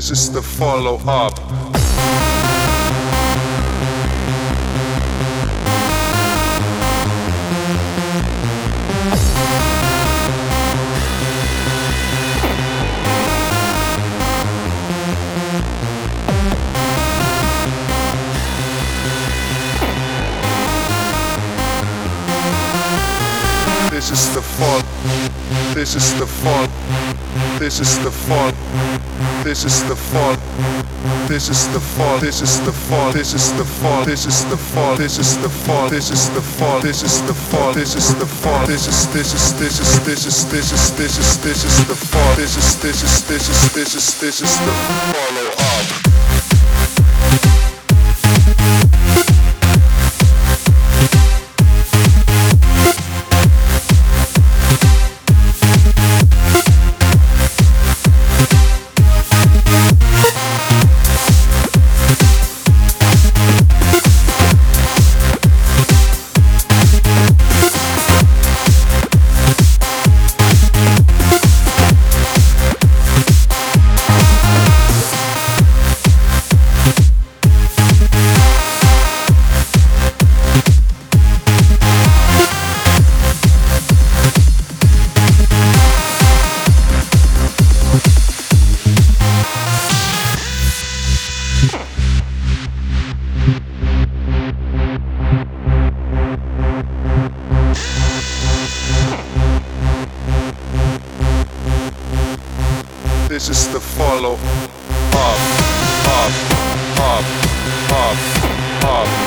This is the follow up. This is the fall. This is the fall. This is the fall. This is the fall. This is the fall. This is the fall. This is the fall. This is the fall. This is the fall. This is the fall. This is the fall. This is the fall. This is the fall. This is the follow up. This is the follow up, up, up, up, up.